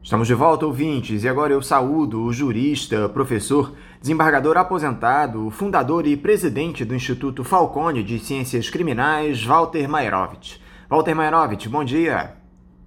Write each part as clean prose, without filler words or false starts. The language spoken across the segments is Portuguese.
Estamos de volta, ouvintes, e agora eu saúdo o jurista, professor, desembargador aposentado, fundador e presidente do Instituto Falcone de Ciências Criminais, Walter Mairovich. Walter Mairovich, bom dia.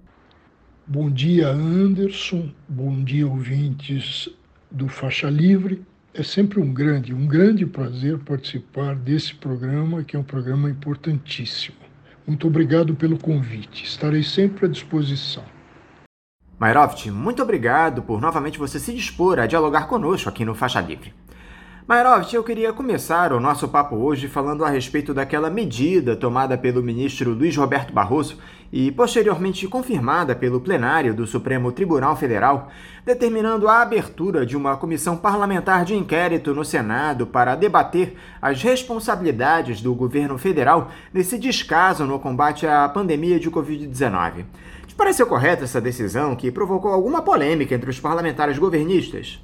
Bom dia, Anderson. Bom dia, ouvintes do Faixa Livre. É sempre um grande prazer participar desse programa, que é um programa importantíssimo. Muito obrigado pelo convite. Estarei sempre à disposição. Mairovich, muito obrigado por novamente você se dispor a dialogar conosco aqui no Faixa Livre. Mairovich, eu queria começar o nosso papo hoje falando a respeito daquela medida tomada pelo ministro Luiz Roberto Barroso e posteriormente confirmada pelo plenário do Supremo Tribunal Federal, determinando a abertura de uma comissão parlamentar de inquérito no Senado para debater as responsabilidades do governo federal nesse descaso no combate à pandemia de Covid-19. Te pareceu correta essa decisão que provocou alguma polêmica entre os parlamentares governistas?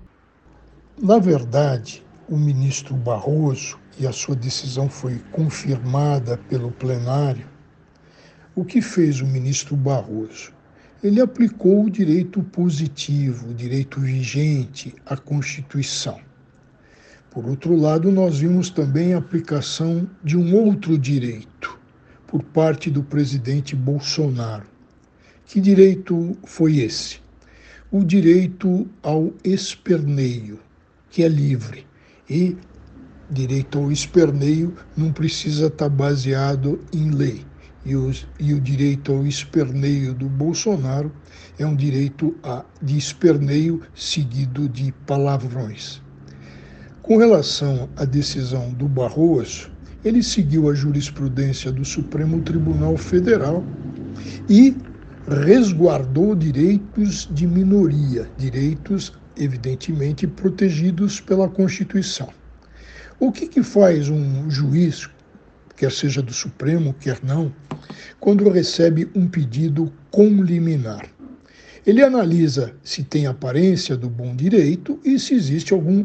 Na verdade, o ministro Barroso, e a sua decisão foi confirmada pelo plenário, o que fez o ministro Barroso? Ele aplicou o direito positivo, o direito vigente à Constituição. Por outro lado, nós vimos também a aplicação de um outro direito por parte do presidente Bolsonaro. Que direito foi esse? O direito ao esperneio, que é livre. E direito ao esperneio não precisa estar baseado em lei. E o direito ao esperneio do Bolsonaro é um direito de esperneio seguido de palavrões. Com relação à decisão do Barroso, ele seguiu a jurisprudência do Supremo Tribunal Federal e resguardou direitos de minoria, direitos evidentemente protegidos pela Constituição. O que faz um juiz, quer seja do Supremo, quer não, quando recebe um pedido com liminar? Ele analisa se tem aparência do bom direito e se existe algum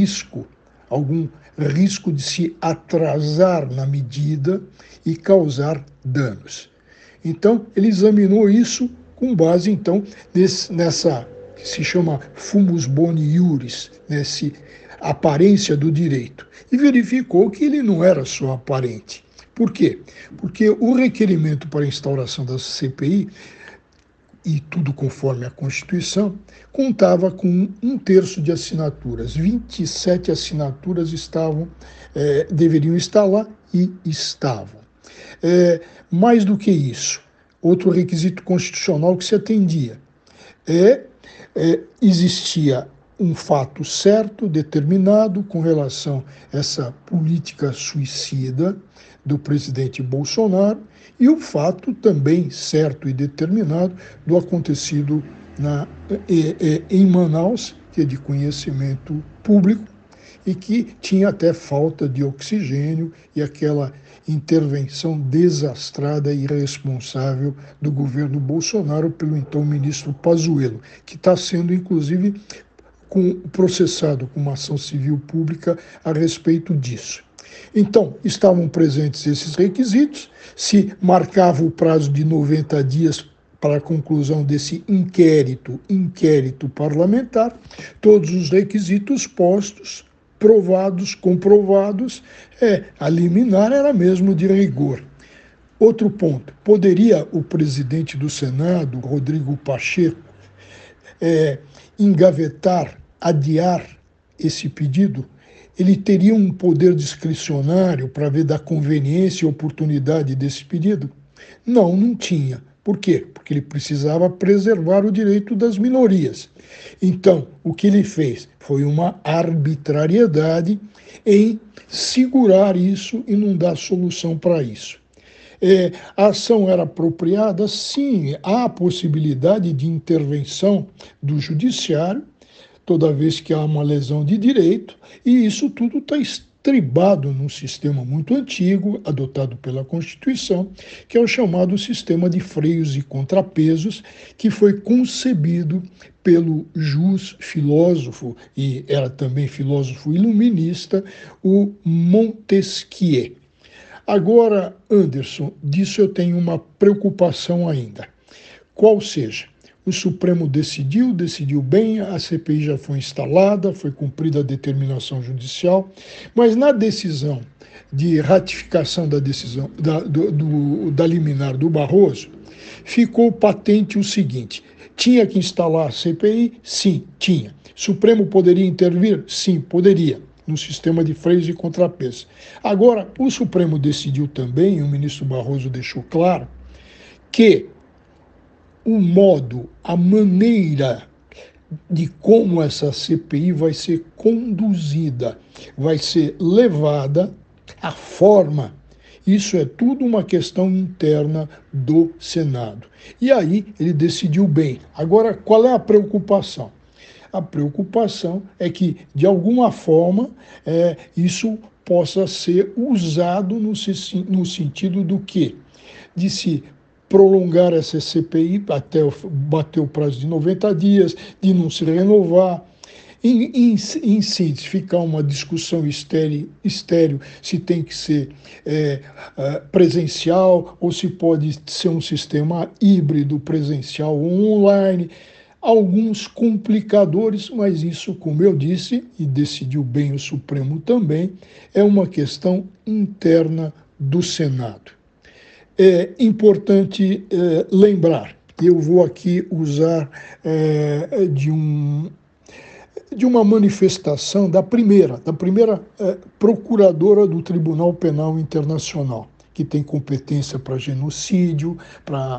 risco de se atrasar na medida e causar danos. Então, ele examinou isso com base, então, nessa que se chama fumus boni iuris, nessa aparência do direito, e verificou que ele não era só aparente. Por quê? Porque o requerimento para a instauração da CPI, e tudo conforme a Constituição, contava com 1/3 de assinaturas. 27 assinaturas deveriam estar lá e estavam. Mais do que isso, outro requisito constitucional que se atendia existia um fato certo, determinado, com relação a essa política suicida do presidente Bolsonaro, e o fato também certo e determinado do acontecido em Manaus, que é de conhecimento público, e que tinha até falta de oxigênio e aquela intervenção desastrada e irresponsável do governo Bolsonaro pelo então ministro Pazuello, que está sendo, inclusive, processado com uma ação civil pública a respeito disso. Então, estavam presentes esses requisitos, se marcava o prazo de 90 dias para a conclusão desse inquérito parlamentar, todos os requisitos postos, provados, comprovados, a liminar era mesmo de rigor. Outro ponto, poderia o presidente do Senado, Rodrigo Pacheco, engavetar, adiar esse pedido? Ele teria um poder discricionário para ver da conveniência e oportunidade desse pedido? Não tinha. Por quê? Porque ele precisava preservar o direito das minorias. Então, o que ele fez foi uma arbitrariedade em segurar isso e não dar solução para isso. A ação era apropriada? Sim, há a possibilidade de intervenção do judiciário, toda vez que há uma lesão de direito, e isso tudo está estribado num sistema muito antigo, adotado pela Constituição, que é o chamado sistema de freios e contrapesos, que foi concebido pelo filósofo, e era também filósofo iluminista, o Montesquieu. Agora, Anderson, disso eu tenho uma preocupação ainda. Qual seja, O Supremo decidiu bem, a CPI já foi instalada, foi cumprida a determinação judicial, mas na decisão de ratificação da decisão da liminar do Barroso, ficou patente o seguinte: tinha que instalar a CPI? Sim, tinha. Supremo poderia intervir? Sim, poderia, no sistema de freios e contrapesos. Agora, o Supremo decidiu também, e o ministro Barroso deixou claro, que o modo, a maneira de como essa CPI vai ser conduzida, vai ser levada, a forma, isso é tudo uma questão interna do Senado. E aí ele decidiu bem. Agora, qual é a preocupação? A preocupação é que, de alguma forma, isso possa ser usado no sentido do quê? De se prolongar essa CPI até bater o prazo de 90 dias, de não se renovar. Em síntese, ficar uma discussão estéril se tem que ser presencial ou se pode ser um sistema híbrido, presencial ou online. Alguns complicadores, mas isso, como eu disse, e decidiu bem o Supremo também, é uma questão interna do Senado. É importante lembrar, e eu vou aqui usar de uma manifestação da primeira procuradora do Tribunal Penal Internacional, que tem competência para genocídio, para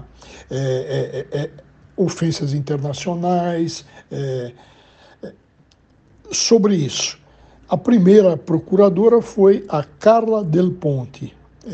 ofensas internacionais, sobre isso. A primeira procuradora foi a Carla Del Ponte.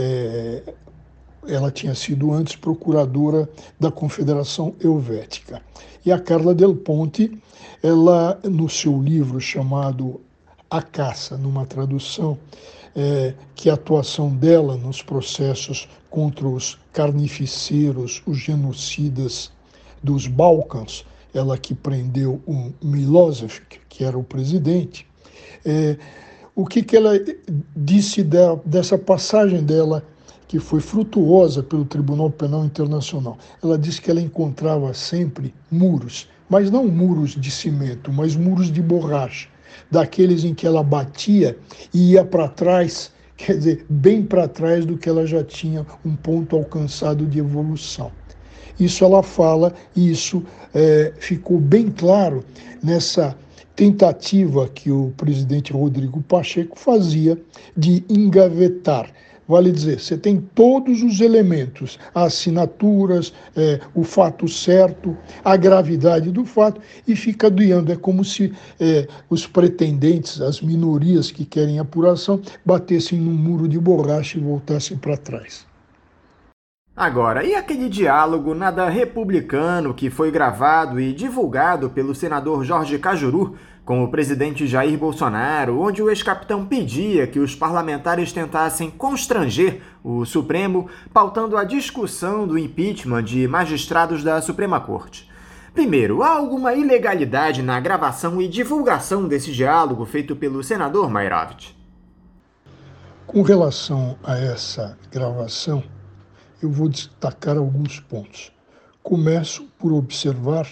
Ela tinha sido antes procuradora da Confederação Helvética. E a Carla Del Ponte, ela, no seu livro chamado A Caça, numa tradução, que a atuação dela nos processos contra os carnificeiros, os genocidas dos Balcãs, ela que prendeu o Milosevic, que era o presidente, o que ela disse dessa passagem dela, que foi frutuosa pelo Tribunal Penal Internacional. Ela disse que ela encontrava sempre muros, mas não muros de cimento, mas muros de borracha, daqueles em que ela batia e ia para trás, quer dizer, bem para trás do que ela já tinha um ponto alcançado de evolução. Isso ela fala, e isso ficou bem claro nessa tentativa que o presidente Rodrigo Pacheco fazia de engavetar. Vale dizer, você tem todos os elementos, as assinaturas, o fato certo, a gravidade do fato, e fica adiando. É como se os pretendentes, as minorias que querem apuração, batessem num muro de borracha e voltassem para trás. Agora, e aquele diálogo nada republicano que foi gravado e divulgado pelo senador Jorge Cajuru com o presidente Jair Bolsonaro, onde o ex-capitão pedia que os parlamentares tentassem constranger o Supremo, pautando a discussão do impeachment de magistrados da Suprema Corte? Primeiro, há alguma ilegalidade na gravação e divulgação desse diálogo feito pelo senador Mairovitch? Com relação a essa gravação, eu vou destacar alguns pontos. Começo por observar,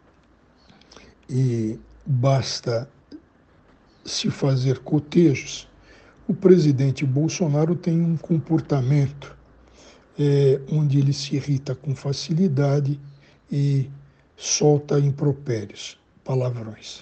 e basta se fazer cotejos, o presidente Bolsonaro tem um comportamento onde ele se irrita com facilidade e solta impropérios, palavrões.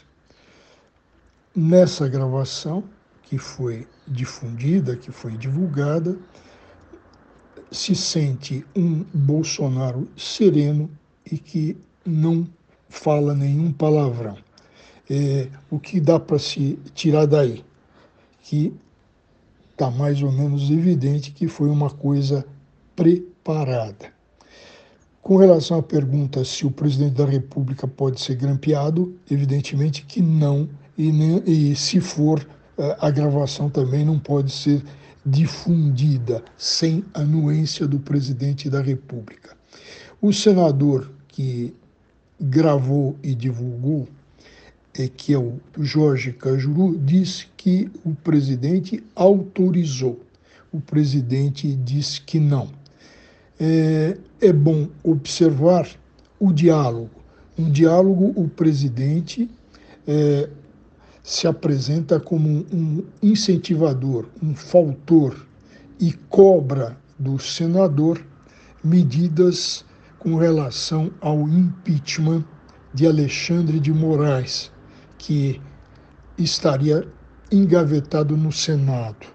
Nessa gravação, que foi difundida, que foi divulgada, se sente um Bolsonaro sereno e que não fala nenhum palavrão. O que dá para se tirar daí? Que está mais ou menos evidente que foi uma coisa preparada. Com relação à pergunta se o presidente da República pode ser grampeado, evidentemente que não, e se for, a gravação também não pode ser difundida sem a anuência do presidente da República. O senador que gravou e divulgou, que é o Jorge Cajuru, disse que o presidente autorizou. O presidente disse que não. É bom observar o diálogo. Um diálogo, o presidente se apresenta como um incentivador, um fautor e cobra do senador medidas com relação ao impeachment de Alexandre de Moraes, que estaria engavetado no Senado.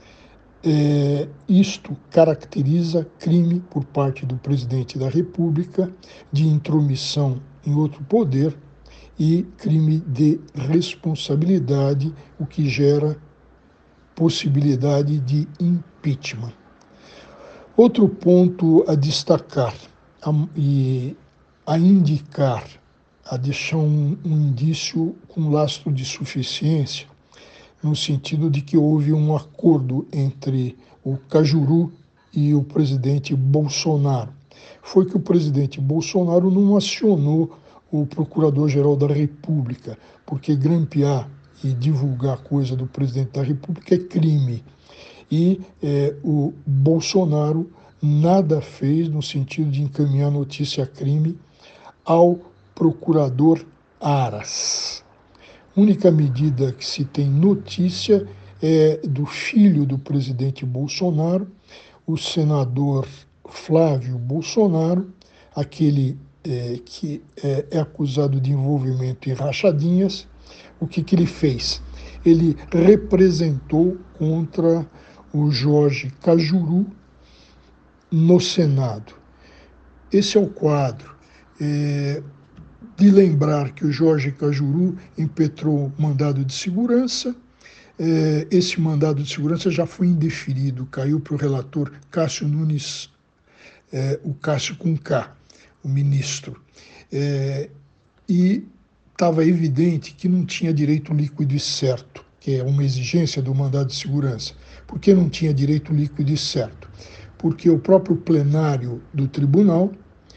Isto caracteriza crime por parte do presidente da República de intromissão em outro poder e crime de responsabilidade, o que gera possibilidade de impeachment. Outro ponto a destacar e a indicar, a deixar um indício com lastro de suficiência, no sentido de que houve um acordo entre o Cajuru e o presidente Bolsonaro. Foi que o presidente Bolsonaro não acionou o Procurador-Geral da República, porque grampear e divulgar coisa do presidente da República é crime. E o Bolsonaro nada fez no sentido de encaminhar notícia-crime ao procurador Aras. A única medida que se tem notícia é do filho do presidente Bolsonaro, o senador Flávio Bolsonaro, aquele que é acusado de envolvimento em rachadinhas. O que ele fez? Ele representou contra o Jorge Cajuru no Senado. Esse é o quadro. De lembrar que o Jorge Cajuru impetrou mandado de segurança. Esse mandado de segurança já foi indeferido, caiu para o relator Cássio Nunes, o Cássio com K, o ministro. E estava evidente que não tinha direito líquido e certo, que é uma exigência do mandado de segurança. Por que não tinha direito líquido e certo? Porque o próprio plenário do tribunal,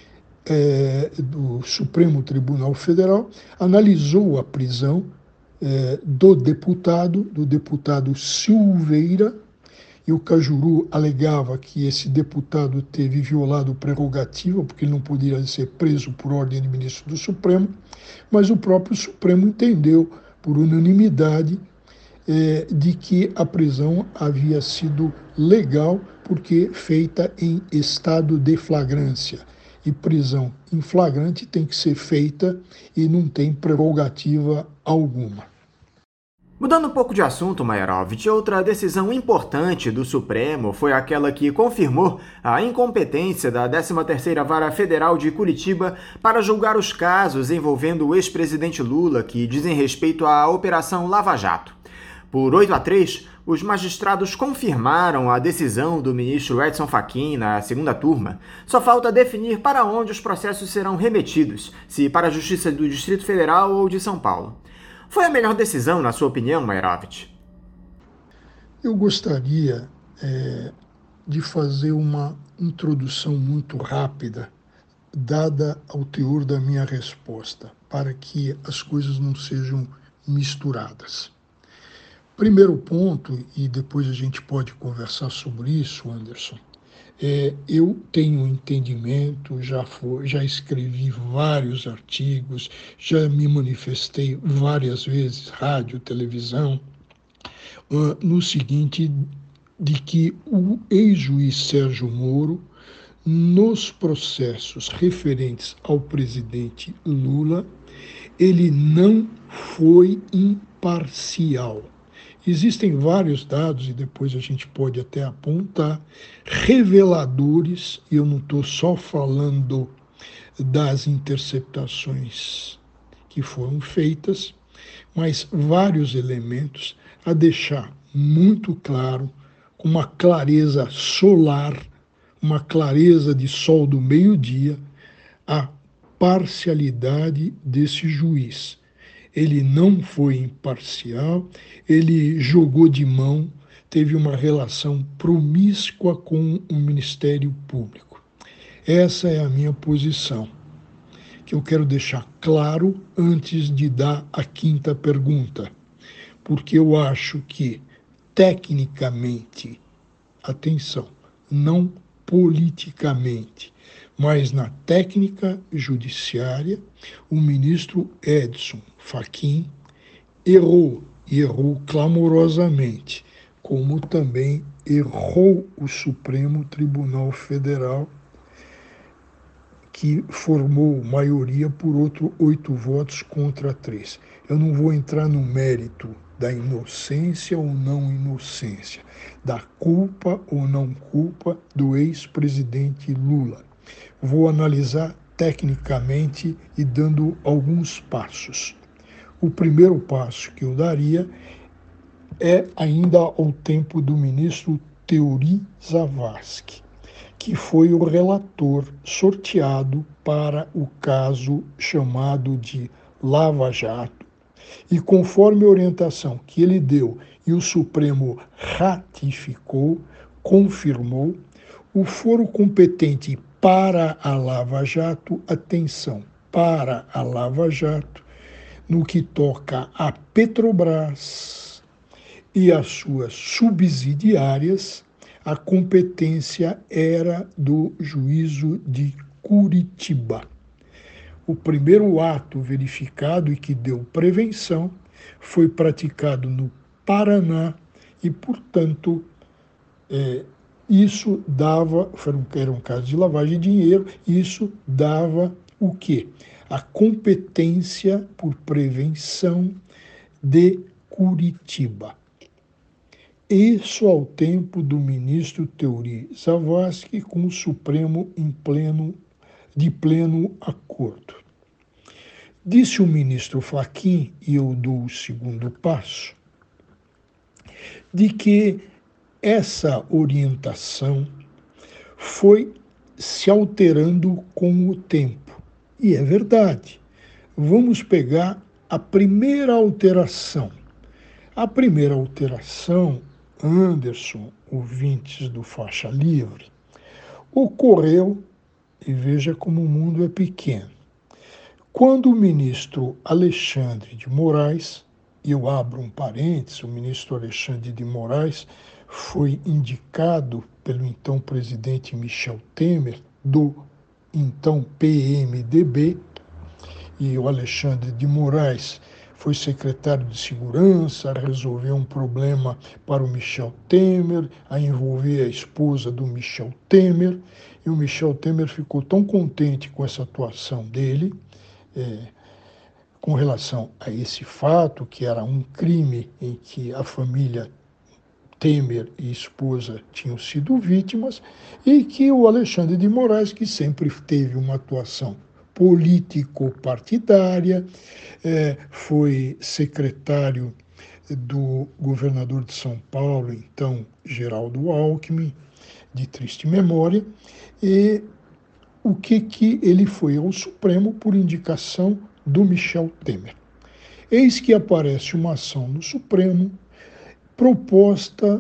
do Supremo Tribunal Federal, analisou a prisão do deputado Silveira, e o Cajuru alegava que esse deputado teve violado prerrogativa, porque ele não poderia ser preso por ordem de ministro do Supremo, mas o próprio Supremo entendeu, por unanimidade, de que a prisão havia sido legal, porque feita em estado de flagrância. E prisão em flagrante tem que ser feita e não tem prerrogativa alguma. Mudando um pouco de assunto, Maierovitch, outra decisão importante do Supremo foi aquela que confirmou a incompetência da 13ª Vara Federal de Curitiba para julgar os casos envolvendo o ex-presidente Lula que dizem respeito à Operação Lava Jato. Por 8-3, os magistrados confirmaram a decisão do ministro Edson Fachin na segunda turma. Só falta definir para onde os processos serão remetidos, se para a Justiça do Distrito Federal ou de São Paulo. Foi a melhor decisão, na sua opinião, Maierovitch? Eu gostaria de fazer uma introdução muito rápida, dada ao teor da minha resposta, para que as coisas não sejam misturadas. Primeiro ponto, e depois a gente pode conversar sobre isso, Anderson, eu tenho entendimento, já escrevi vários artigos, já me manifestei várias vezes, rádio, televisão, no seguinte, de que o ex-juiz Sérgio Moro, nos processos referentes ao presidente Lula, ele não foi imparcial. Existem vários dados, e depois a gente pode até apontar, reveladores, e eu não estou só falando das interceptações que foram feitas, mas vários elementos a deixar muito claro, com uma clareza solar, uma clareza de sol do meio-dia, a parcialidade desse juiz. Ele não foi imparcial, ele jogou de mão, teve uma relação promíscua com o Ministério Público. Essa é a minha posição, que eu quero deixar claro antes de dar a quinta pergunta, porque eu acho que, tecnicamente, atenção, não politicamente, Mas na técnica judiciária, o ministro Edson Fachin errou, e errou clamorosamente, como também errou o Supremo Tribunal Federal, que formou maioria por 8 votos contra 3. Eu não vou entrar no mérito da inocência ou não inocência, da culpa ou não culpa do ex-presidente Lula. Vou analisar tecnicamente e dando alguns passos. O primeiro passo que eu daria é ainda ao tempo do ministro Teori Zavascki, que foi o relator sorteado para o caso chamado de Lava Jato. E conforme a orientação que ele deu e o Supremo ratificou, confirmou, o foro competente para a Lava Jato, atenção, para a Lava Jato, no que toca a Petrobras e as suas subsidiárias, a competência era do juízo de Curitiba. O primeiro ato verificado e que deu prevenção foi praticado no Paraná e, portanto, isso dava, era um caso de lavagem de dinheiro, isso dava o quê? A competência por prevenção de Curitiba. Isso ao tempo do ministro Teori Zavascki, com o Supremo de pleno acordo. Disse o ministro Fachin, e eu dou o segundo passo, de que essa orientação foi se alterando com o tempo. E é verdade. Vamos pegar a primeira alteração. A primeira alteração, Anderson, ouvintes do Faixa Livre, ocorreu, e veja como o mundo é pequeno, quando o ministro Alexandre de Moraes, e eu abro um parênteses, o ministro Alexandre de Moraes foi indicado pelo então presidente Michel Temer, do então PMDB, e o Alexandre de Moraes foi secretário de Segurança, resolveu um problema para o Michel Temer, a envolver a esposa do Michel Temer, e o Michel Temer ficou tão contente com essa atuação dele, com relação a esse fato, que era um crime em que a família Temer e esposa tinham sido vítimas, e que o Alexandre de Moraes, que sempre teve uma atuação político-partidária, foi secretário do governador de São Paulo, então Geraldo Alckmin, de triste memória, e o que ele foi ao Supremo por indicação do Michel Temer. Eis que aparece uma ação no Supremo proposta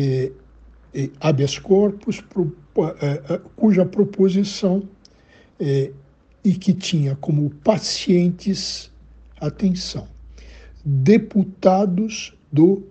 habeas corpus, cuja proposição e que tinha como pacientes, atenção, deputados do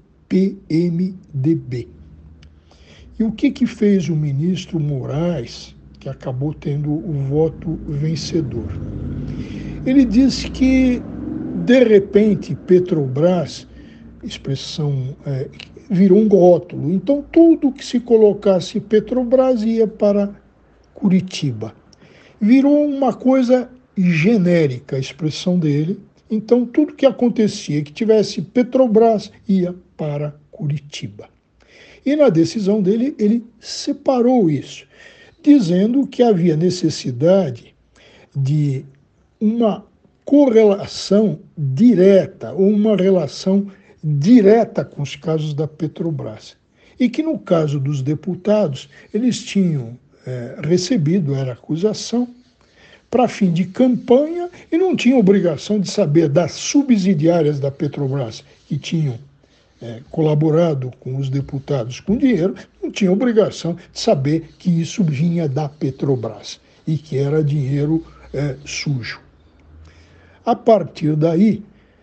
PMDB. E o que fez o ministro Moraes, que acabou tendo o voto vencedor? Ele disse que, de repente, Petrobras, expressão, virou um rótulo. Então, tudo que se colocasse Petrobras ia para Curitiba. Virou uma coisa genérica, a expressão dele. Então, tudo que acontecia, que tivesse Petrobras, ia para Curitiba. E na decisão dele, ele separou isso, dizendo que havia necessidade de uma correlação direta, ou uma relação direta com os casos da Petrobras. E que, no caso dos deputados, eles tinham recebido, era acusação, para fim de campanha, e não tinham obrigação de saber das subsidiárias da Petrobras, que tinham colaborado com os deputados com dinheiro, não tinham obrigação de saber que isso vinha da Petrobras e que era dinheiro sujo. A partir daí,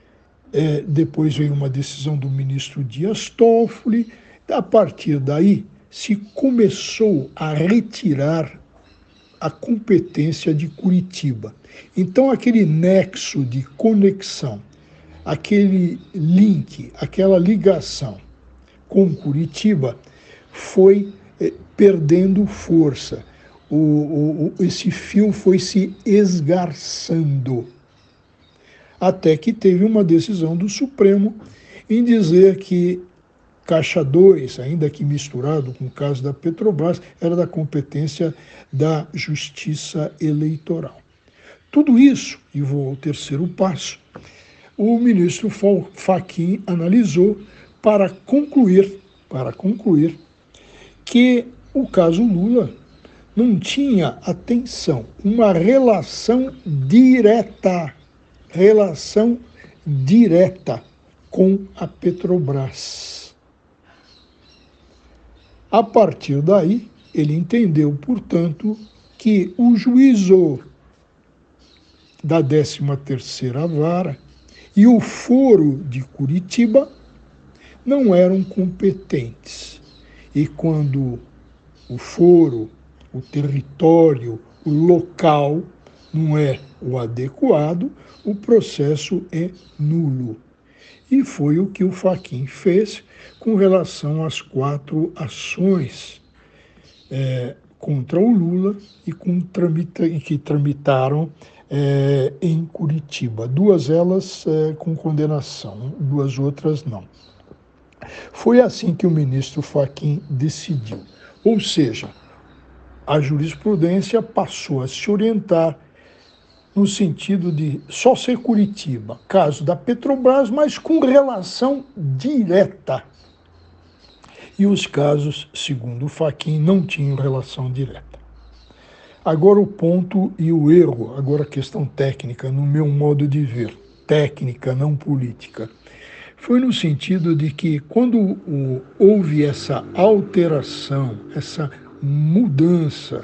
depois veio uma decisão do ministro Dias Toffoli, a partir daí se começou a retirar a competência de Curitiba. Então, aquele nexo de conexão, aquele link, aquela ligação com Curitiba foi perdendo força. Esse fio foi se esgarçando, até que teve uma decisão do Supremo em dizer que Caixa 2, ainda que misturado com o caso da Petrobras, era da competência da Justiça Eleitoral. Tudo isso, e vou ao terceiro passo, o ministro Fachin analisou para concluir que o caso Lula não tinha, atenção, uma relação direta com a Petrobras. A partir daí, ele entendeu, portanto, que o juízo da 13ª Vara e o foro de Curitiba não eram competentes. E quando o foro, o território, o local não é o adequado, o processo é nulo. E foi o que o Fachin fez com relação às 4 ações contra o Lula e que tramitaram em Curitiba. 2 elas com condenação, 2 outras não. Foi assim que o ministro Fachin decidiu. Ou seja, a jurisprudência passou a se orientar no sentido de só ser Curitiba, caso da Petrobras, mas com relação direta. E os casos, segundo o Fachin, não tinham relação direta. Agora o ponto e o erro, agora a questão técnica, no meu modo de ver, técnica, não política, foi no sentido de que quando houve essa alteração, essa mudança,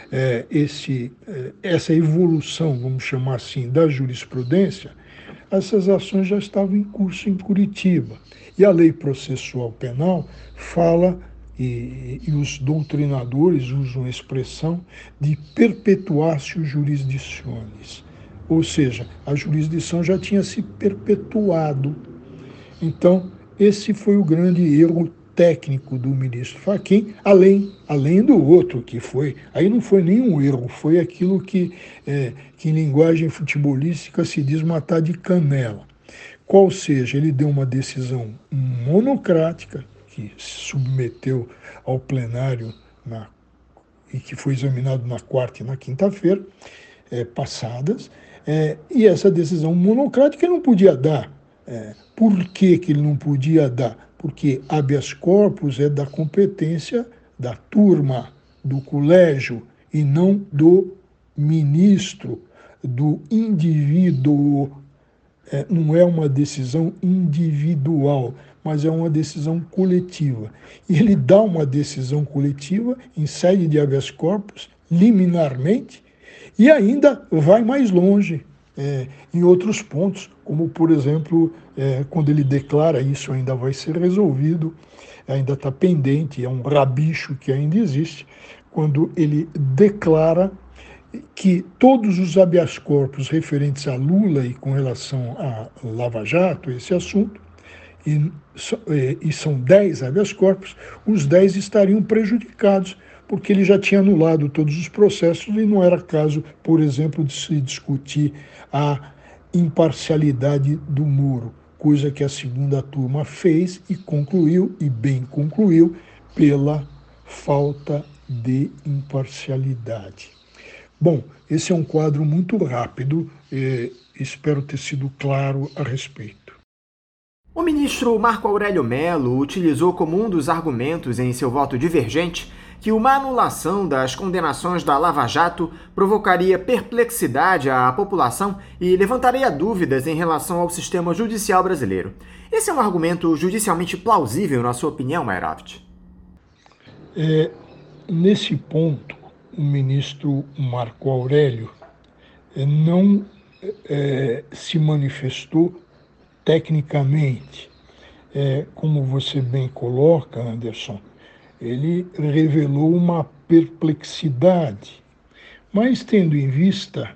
essa evolução, vamos chamar assim, da jurisprudência, essas ações já estavam em curso em Curitiba. E a lei processual penal fala, e os doutrinadores usam a expressão de perpetuatio jurisdictionis, ou seja, a jurisdição já tinha se perpetuado. Então, esse foi o grande erro técnico do ministro Fachin, além do outro, que foi, aí não foi nenhum erro, foi aquilo que em linguagem futebolística se diz matar de canela. Qual seja, ele deu uma decisão monocrática, que se submeteu ao plenário e que foi examinado na quarta e na quinta-feira passadas, e essa decisão monocrática ele não podia dar. Por que ele não podia dar? Porque habeas corpus é da competência da turma, do colégio, e não do ministro, do indivíduo. Não é uma decisão individual, mas é uma decisão coletiva. E ele dá uma decisão coletiva em sede de habeas corpus, liminarmente, e ainda vai mais longe em outros pontos, como, por exemplo, quando ele declara, isso ainda vai ser resolvido, ainda está pendente, é um rabicho que ainda existe, quando ele declara que todos os habeas corpus referentes a Lula e com relação a Lava Jato, esse assunto, e são 10 habeas corpus, os 10 estariam prejudicados, porque ele já tinha anulado todos os processos e não era caso, por exemplo, de se discutir a imparcialidade do Moro, coisa que a segunda turma fez e concluiu, e bem concluiu, pela falta de imparcialidade. Bom, esse é um quadro muito rápido, espero ter sido claro a respeito. O ministro Marco Aurélio Mello utilizou como um dos argumentos em seu voto divergente que uma anulação das condenações da Lava Jato provocaria perplexidade à população e levantaria dúvidas em relação ao sistema judicial brasileiro. Esse é um argumento judicialmente plausível, na sua opinião, Mayraft? Nesse ponto, o ministro Marco Aurélio não se manifestou tecnicamente. Como você bem coloca, Anderson, ele revelou uma perplexidade, mas tendo em vista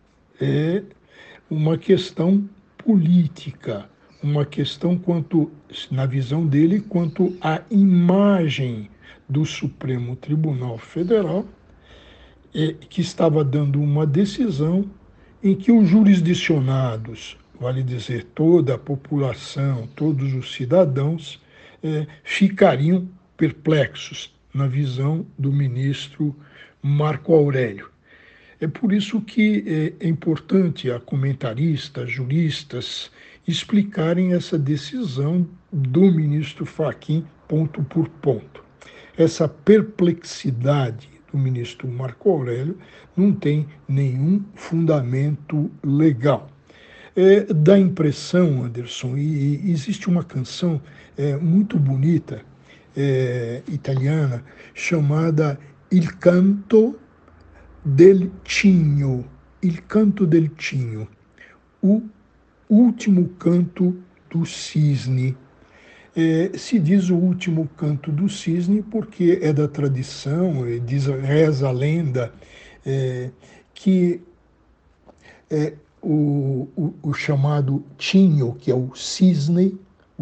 uma questão política, uma questão quanto, na visão dele, quanto à imagem do Supremo Tribunal Federal, que estava dando uma decisão em que os jurisdicionados, vale dizer, toda a população, todos os cidadãos, ficariam perplexos na visão do ministro Marco Aurélio. É por isso que é importante a comentaristas, juristas, explicarem essa decisão do ministro Fachin ponto por ponto. Essa perplexidade do ministro Marco Aurélio não tem nenhum fundamento legal. Dá impressão, Anderson, e existe uma canção muito bonita, italiana, chamada Il Canto del Cigno, o último canto do cisne. Se diz o último canto do cisne porque é da tradição, reza a lenda, que o chamado Cigno, que é o cisne,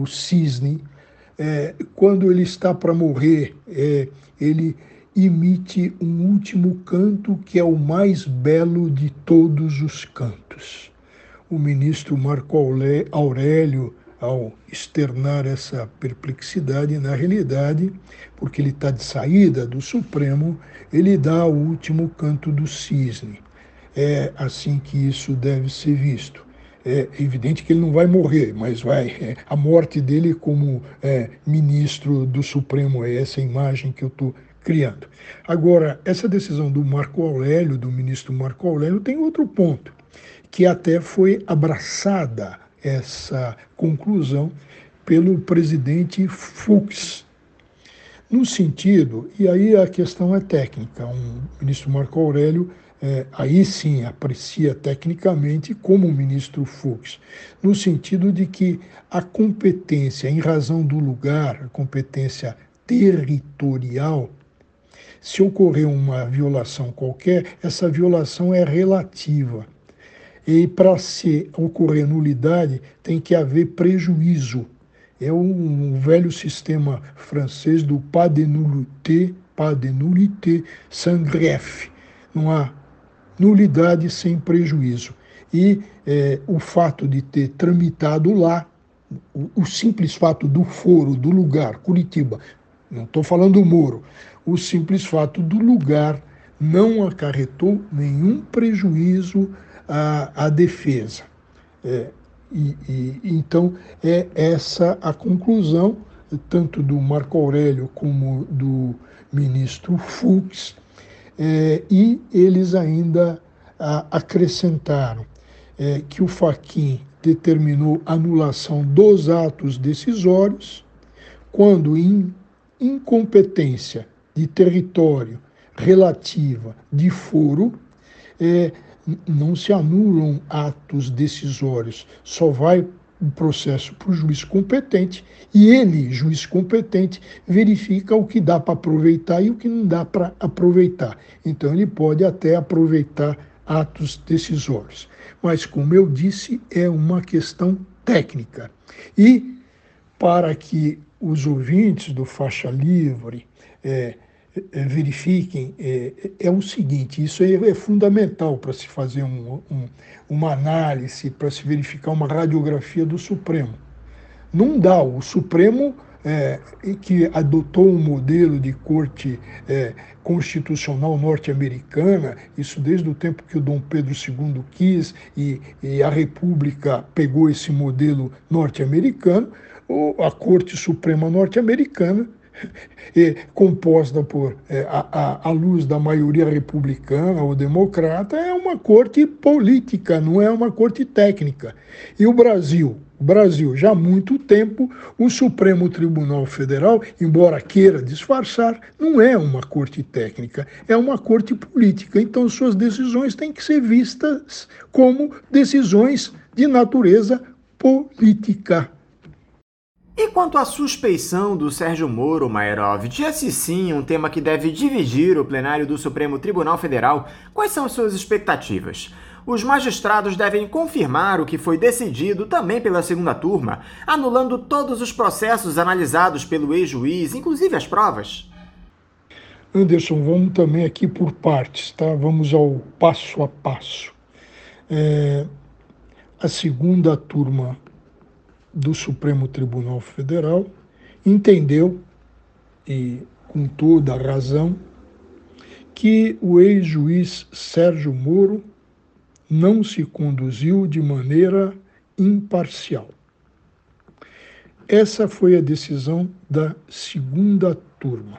quando ele está para morrer, ele imite um último canto que é o mais belo de todos os cantos. O ministro Marco Aurélio, ao externar essa perplexidade, na realidade, porque ele está de saída do Supremo, ele dá o último canto do cisne. É assim que isso deve ser visto. É evidente que ele não vai morrer, mas a morte dele como ministro do Supremo, é essa imagem que eu estou criando. Agora, essa decisão do Marco Aurélio, do ministro Marco Aurélio, tem outro ponto, que até foi abraçada essa conclusão pelo presidente Fux, no sentido, e aí a questão é técnica, o ministro Marco Aurélio aí sim aprecia tecnicamente como o ministro Fux, no sentido de que a competência, em razão do lugar, a competência territorial, se ocorrer uma violação qualquer, essa violação é relativa. E para se ocorrer nulidade, tem que haver prejuízo. É um velho sistema francês do pas de nullité sans greffe. Não há nulidade sem prejuízo. E o fato de ter tramitado lá, o simples fato do foro, do lugar, Curitiba, não estou falando do Moro, o simples fato do lugar não acarretou nenhum prejuízo à defesa. Então, é essa a conclusão, tanto do Marco Aurélio como do ministro Fux, e eles ainda acrescentaram que o Fachin determinou anulação dos atos decisórios quando em incompetência de território relativa de foro, não se anulam atos decisórios, só vai o processo para o juiz competente e ele, juiz competente, verifica o que dá para aproveitar e o que não dá para aproveitar. Então ele pode até aproveitar atos decisórios. Mas, como eu disse, é uma questão técnica. E para que os ouvintes do Faixa Livre verifiquem, é o seguinte, isso é fundamental para se fazer uma análise, para se verificar uma radiografia do Supremo. Não dá, o Supremo, que adotou um modelo de corte constitucional norte-americana, isso desde o tempo que o Dom Pedro II quis e a República pegou esse modelo norte-americano, a Corte Suprema norte-americana, composta por, à luz da maioria republicana ou democrata, é uma corte política, não é uma corte técnica. E o Brasil, já há muito tempo, o Supremo Tribunal Federal, embora queira disfarçar, não é uma corte técnica, é uma corte política. Então, suas decisões têm que ser vistas como decisões de natureza política. E quanto à suspeição do Sérgio Moro, Mairovich, esse sim um tema que deve dividir o plenário do Supremo Tribunal Federal, quais são as suas expectativas? Os magistrados devem confirmar o que foi decidido também pela segunda turma, anulando todos os processos analisados pelo ex-juiz, inclusive as provas? Anderson, vamos também aqui por partes, tá? Vamos ao passo a passo. A segunda turma do Supremo Tribunal Federal entendeu, e com toda a razão, que o ex-juiz Sérgio Moro não se conduziu de maneira imparcial. Essa foi a decisão da segunda turma.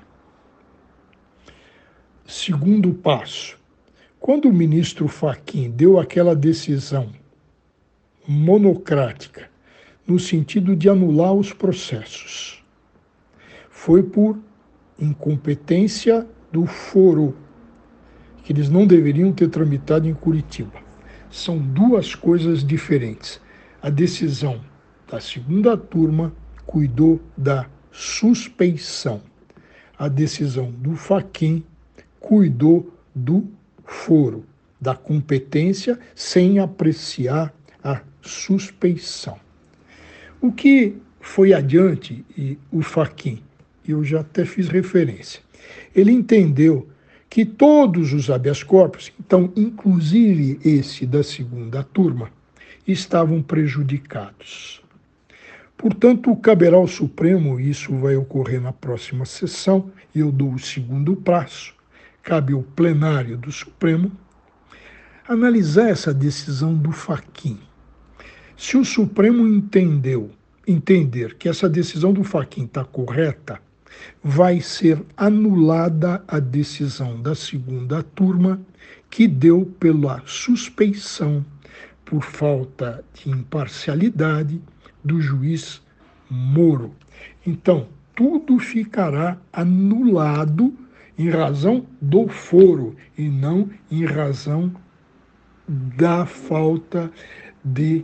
Segundo passo, quando o ministro Fachin deu aquela decisão monocrática no sentido de anular os processos, foi por incompetência do foro, que eles não deveriam ter tramitado em Curitiba. São duas coisas diferentes. A decisão da segunda turma cuidou da suspeição. A decisão do Fachin cuidou do foro, da competência, sem apreciar a suspeição. O que foi adiante, e o Fachin, eu já até fiz referência, ele entendeu que todos os habeas corpus, então inclusive esse da segunda turma, estavam prejudicados. Portanto, caberá ao Supremo, e isso vai ocorrer na próxima sessão, e eu dou o segundo prazo, cabe ao plenário do Supremo, analisar essa decisão do Fachin. Se o Supremo entender que essa decisão do Fachin está correta, vai ser anulada a decisão da segunda turma, que deu pela suspeição por falta de imparcialidade do juiz Moro. Então, tudo ficará anulado em razão do foro e não em razão da falta de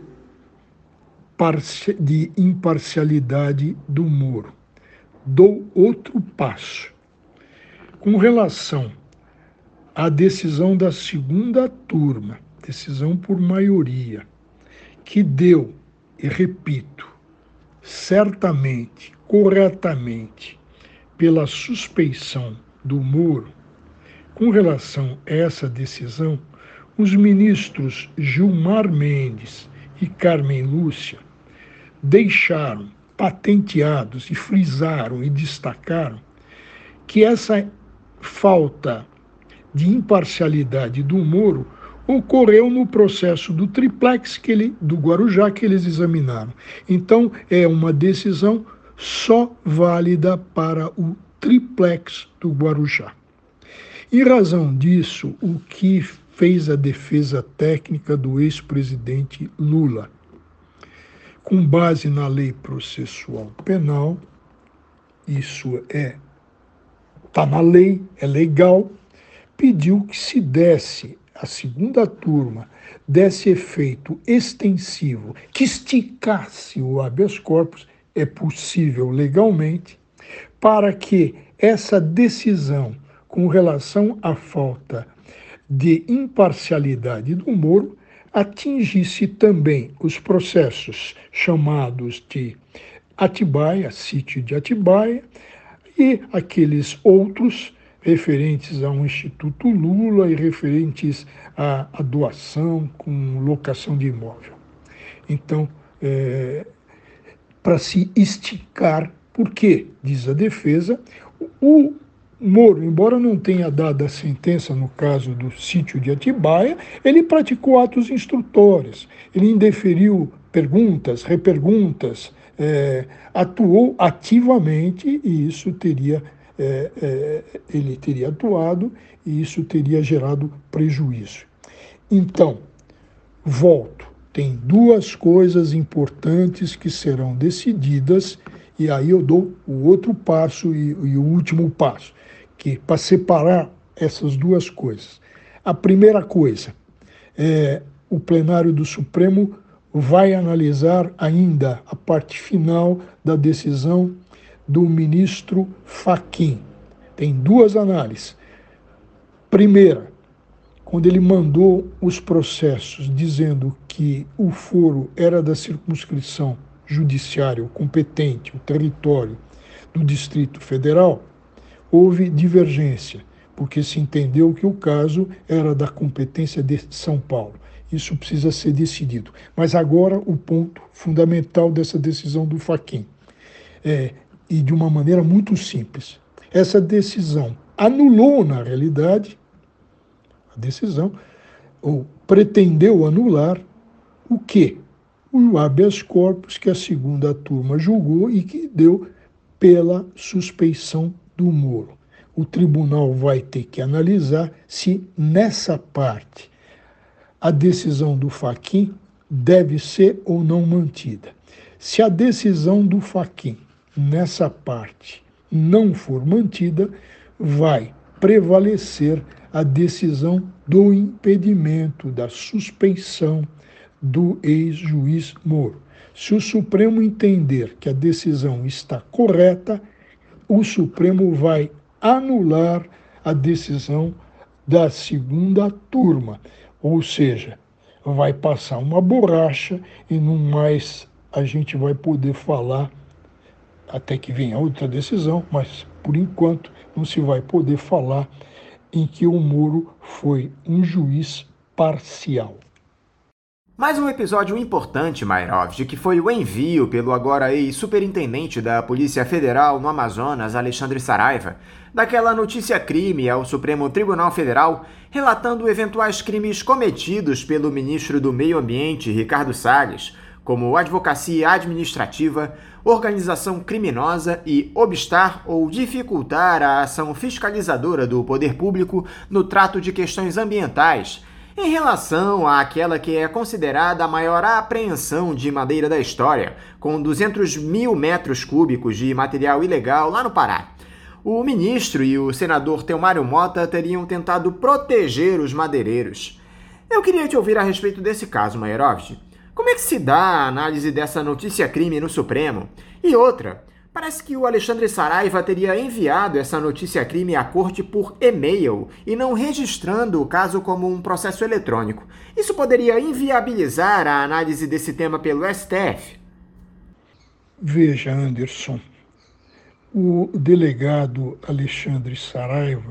imparcialidade do Moro. Dou outro passo. Com relação à decisão da segunda turma, decisão por maioria, que deu, e repito, certamente, corretamente, pela suspeição do Moro, com relação a essa decisão, os ministros Gilmar Mendes e Carmen Lúcia deixaram patenteados e frisaram e destacaram que essa falta de imparcialidade do Moro ocorreu no processo do triplex do Guarujá que eles examinaram. Então, é uma decisão só válida para o triplex do Guarujá. Em razão disso, o que fez a defesa técnica do ex-presidente Lula? Com base na lei processual penal, isso está na lei, é legal, pediu que se desse, a segunda turma, desse efeito extensivo, que esticasse o habeas corpus, é possível legalmente, para que essa decisão com relação à falta de imparcialidade do Moro atingisse também os processos chamados de Atibaia, sítio de Atibaia, e aqueles outros referentes ao Instituto Lula e referentes à doação com locação de imóvel. Então, para se esticar, porque, diz a defesa, o Moro, embora não tenha dado a sentença no caso do sítio de Atibaia, ele praticou atos instrutórios, ele indeferiu perguntas, reperguntas, atuou ativamente e isso ele teria atuado e isso teria gerado prejuízo. Então, volto, tem duas coisas importantes que serão decididas e aí eu dou o outro passo e o último passo, que para separar essas duas coisas. A primeira coisa, o plenário do Supremo vai analisar ainda a parte final da decisão do ministro Fachin. Tem duas análises. Primeira, quando ele mandou os processos dizendo que o foro era da circunscrição judiciária, o competente, o território do Distrito Federal, houve divergência, porque se entendeu que o caso era da competência de São Paulo. Isso precisa ser decidido. Mas agora o ponto fundamental dessa decisão do Fachin, e de uma maneira muito simples. Essa decisão anulou, na realidade, a decisão, ou pretendeu anular o quê? O habeas corpus que a segunda turma julgou e que deu pela suspeição do Moro. O tribunal vai ter que analisar se nessa parte a decisão do Fachin deve ser ou não mantida. Se a decisão do Fachin nessa parte não for mantida, vai prevalecer a decisão do impedimento, da suspeição do ex-juiz Moro. Se o Supremo entender que a decisão está correta, o Supremo vai anular a decisão da segunda turma, ou seja, vai passar uma borracha e não mais a gente vai poder falar, até que venha outra decisão, mas por enquanto não se vai poder falar em que o Moro foi um juiz parcial. Mais um episódio importante, Mairovski, que foi o envio pelo agora ex-superintendente da Polícia Federal no Amazonas, Alexandre Saraiva, daquela notícia-crime ao Supremo Tribunal Federal, relatando eventuais crimes cometidos pelo ministro do Meio Ambiente, Ricardo Salles, como advocacia administrativa, organização criminosa e obstar ou dificultar a ação fiscalizadora do poder público no trato de questões ambientais, em relação àquela que é considerada a maior apreensão de madeira da história, com 200 mil metros cúbicos de material ilegal lá no Pará. O ministro e o senador Telmário Mota teriam tentado proteger os madeireiros. Eu queria te ouvir a respeito desse caso, Mairovski. Como é que se dá a análise dessa notícia-crime no Supremo? E outra, parece que o Alexandre Saraiva teria enviado essa notícia-crime à corte por e-mail e não registrando o caso como um processo eletrônico. Isso poderia inviabilizar a análise desse tema pelo STF? Veja, Anderson, o delegado Alexandre Saraiva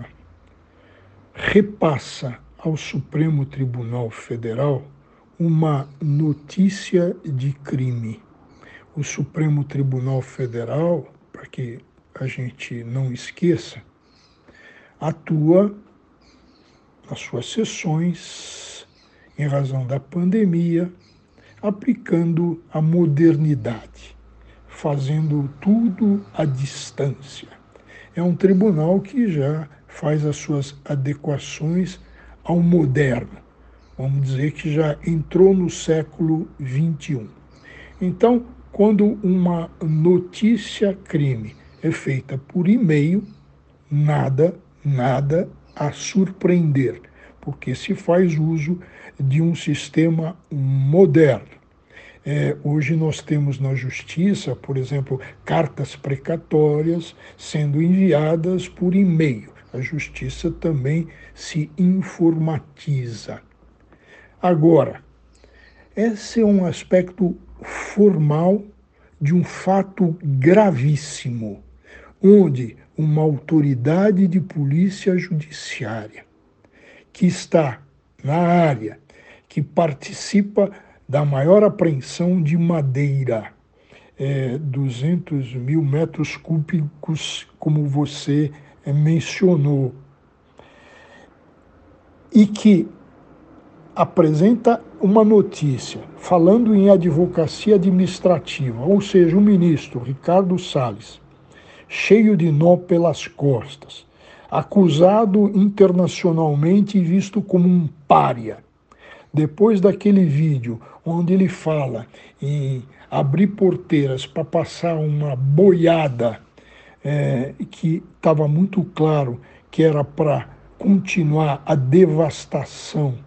repassa ao Supremo Tribunal Federal uma notícia de crime. O Supremo Tribunal Federal, para que a gente não esqueça, atua nas suas sessões, em razão da pandemia, aplicando a modernidade, fazendo tudo à distância. É um tribunal que já faz as suas adequações ao moderno. Vamos dizer que já entrou no século XXI. Então, quando uma notícia-crime é feita por e-mail, nada a surpreender, porque se faz uso de um sistema moderno. Hoje nós temos na Justiça, por exemplo, cartas precatórias sendo enviadas por e-mail. A Justiça também se informatiza. Agora, esse é um aspecto formal de um fato gravíssimo, onde uma autoridade de polícia judiciária que está na área, que participa da maior apreensão de madeira, 200 mil metros cúbicos, como você mencionou, e que apresenta uma notícia falando em advocacia administrativa, ou seja, o ministro Ricardo Salles, cheio de nó pelas costas, acusado internacionalmente e visto como um pária. Depois daquele vídeo onde ele fala em abrir porteiras para passar uma boiada, que estava muito claro que era para continuar a devastação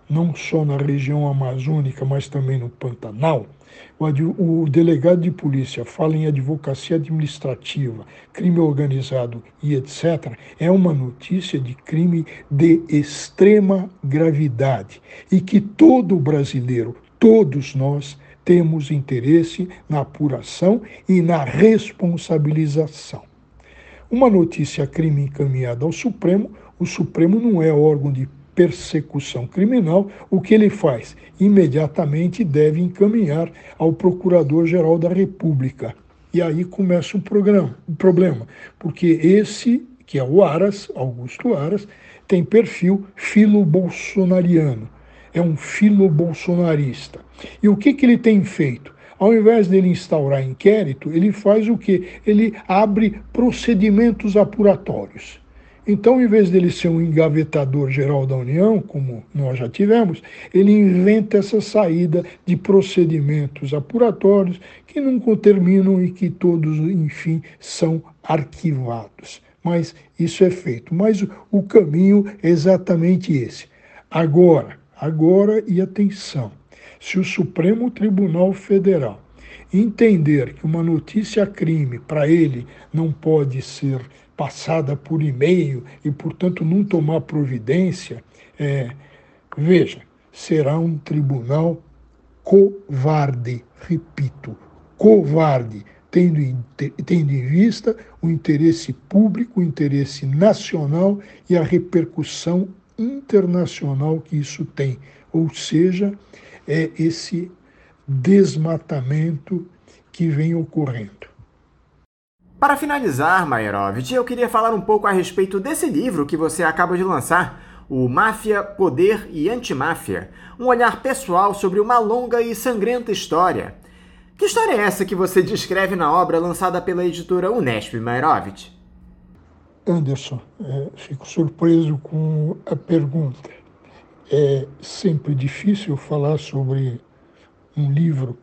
não só na região amazônica, mas também no Pantanal, o delegado de polícia fala em advocacia administrativa, crime organizado e etc., é uma notícia de crime de extrema gravidade e que todo brasileiro, todos nós, temos interesse na apuração e na responsabilização. Uma notícia crime encaminhada ao Supremo, o Supremo não é órgão de persecução criminal, o que ele faz? Imediatamente deve encaminhar ao Procurador-Geral da República. E aí começa o problema, porque esse, que é o Aras, Augusto Aras, tem perfil filo-bolsonariano, é um filo-bolsonarista. E o que ele tem feito? Ao invés dele instaurar inquérito, ele faz o quê? Ele abre procedimentos apuratórios. Então, em vez dele ser um engavetador geral da União, como nós já tivemos, ele inventa essa saída de procedimentos apuratórios que nunca terminam e que todos, enfim, são arquivados. Mas isso é feito. Mas o caminho é exatamente esse. Agora e atenção. Se o Supremo Tribunal Federal entender que uma notícia crime para ele não pode ser passada por e-mail e, portanto, não tomar providência, veja, será um tribunal covarde, repito, covarde, tendo em vista o interesse público, o interesse nacional e a repercussão internacional que isso tem. Ou seja, é esse desmatamento que vem ocorrendo. Para finalizar, Mairovich, eu queria falar um pouco a respeito desse livro que você acaba de lançar, o Máfia, Poder e Antimáfia, um olhar pessoal sobre uma longa e sangrenta história. Que história é essa que você descreve na obra lançada pela editora Unesp, Mairovich? Anderson, fico surpreso com a pergunta. É sempre difícil falar sobre um livro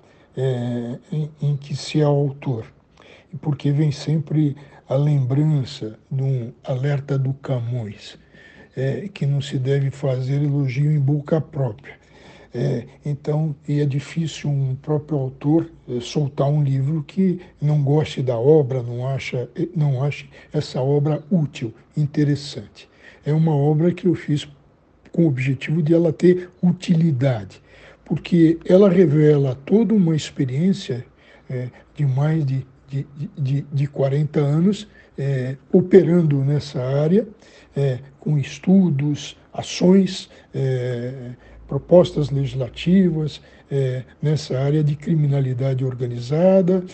em que se é autor, porque vem sempre a lembrança de um alerta do Camões, que não se deve fazer elogio em boca própria. Então, é difícil um próprio autor soltar um livro que não goste da obra, não ache essa obra útil, interessante. É uma obra que eu fiz com o objetivo de ela ter utilidade, porque ela revela toda uma experiência de mais de 40 anos operando nessa área, com estudos, ações, propostas legislativas nessa área de criminalidade organizada,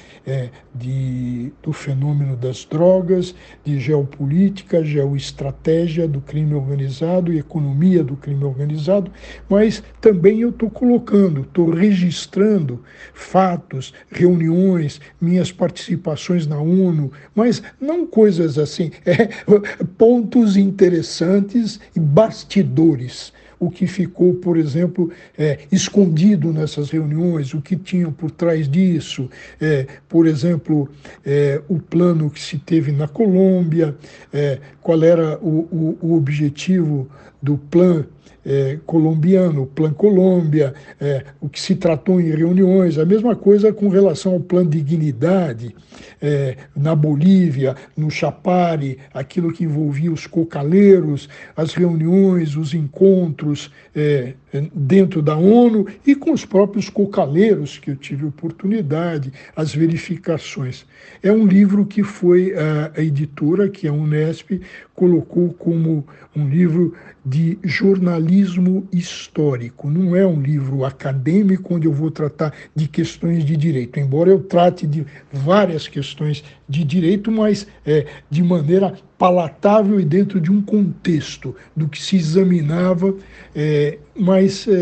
do fenômeno das drogas, de geopolítica, geoestratégia do crime organizado e economia do crime organizado, mas também eu estou registrando fatos, reuniões, minhas participações na ONU, mas não coisas assim, pontos interessantes e bastidores. O que ficou, por exemplo, escondido nessas reuniões, o que tinha por trás disso, por exemplo, o plano que se teve na Colômbia, qual era o objetivo do plano colombiano, o Plano Colômbia, o que se tratou em reuniões, a mesma coisa com relação ao Plano Dignidade, na Bolívia, no Chapare, aquilo que envolvia os cocaleiros, as reuniões, os encontros dentro da ONU e com os próprios cocaleiros, que eu tive oportunidade, as verificações. É um livro que foi a editora, que é a Unesp, colocou como um livro de jornalismo histórico. Não é um livro acadêmico onde eu vou tratar de questões de direito, embora eu trate de várias questões de direito, mas de maneira palatável e dentro de um contexto do que se examinava, mas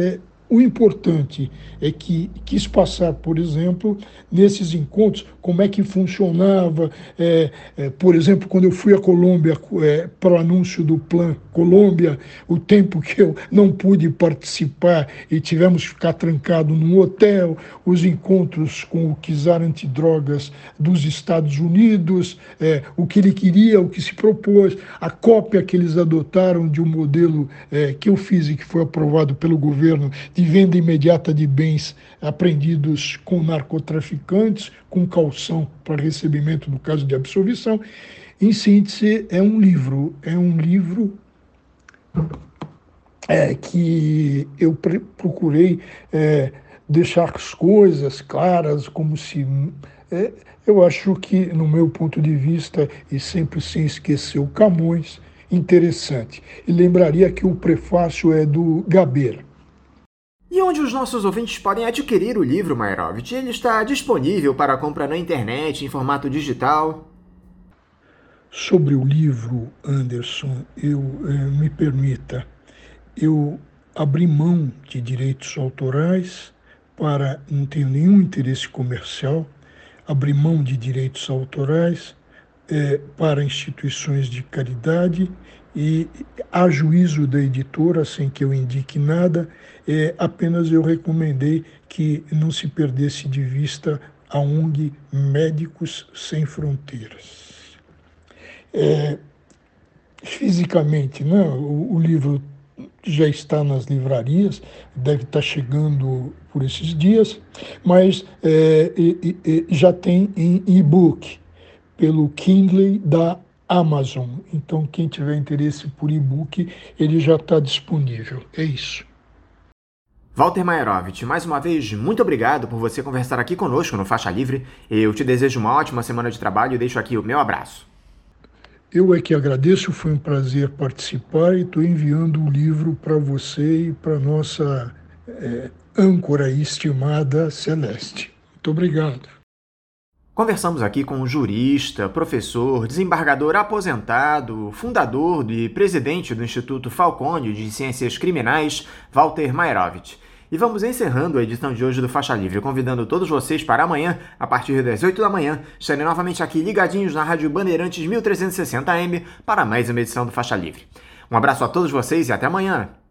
O importante é que quis passar, por exemplo, nesses encontros, como é que funcionava. Por exemplo, quando eu fui à Colômbia para o anúncio do Plan Colômbia, o tempo que eu não pude participar e tivemos que ficar trancado num hotel, os encontros com o czar antidrogas dos Estados Unidos, o que ele queria, o que se propôs, a cópia que eles adotaram de um modelo que eu fiz e que foi aprovado pelo governo de venda imediata de bens apreendidos com narcotraficantes, com caução para recebimento no caso de absolvição. Em síntese, é um livro que eu procurei deixar as coisas claras, como se... eu acho que, no meu ponto de vista, e sempre sem esquecer o Camões, interessante. E lembraria que o prefácio é do Gabeira. E onde os nossos ouvintes podem adquirir o livro, Mairovich? Ele está disponível para compra na internet, em formato digital? Sobre o livro, Anderson, me permita, eu abri mão de direitos autorais para não ter nenhum interesse comercial, abri mão de direitos autorais para instituições de caridade e, a juízo da editora, sem que eu indique nada, apenas eu recomendei que não se perdesse de vista a ONG Médicos Sem Fronteiras. Fisicamente, né, o livro já está nas livrarias, deve estar chegando por esses dias, mas já tem em e-book pelo Kindle da Amazon. Então, quem tiver interesse por e-book, ele já está disponível. É isso. Walter Mairovich, mais uma vez, muito obrigado por você conversar aqui conosco no Faixa Livre. Eu te desejo uma ótima semana de trabalho e deixo aqui o meu abraço. Eu é que agradeço, foi um prazer participar e estou enviando o livro para você e para nossa âncora estimada Celeste. Muito obrigado. Conversamos aqui com o jurista, professor, desembargador aposentado, fundador e presidente do Instituto Falcone de Ciências Criminais, Walter Mairovich. E vamos encerrando a edição de hoje do Faixa Livre, convidando todos vocês para amanhã, a partir das 8 da manhã, estarem novamente aqui ligadinhos na Rádio Bandeirantes 1360 AM para mais uma edição do Faixa Livre. Um abraço a todos vocês e até amanhã!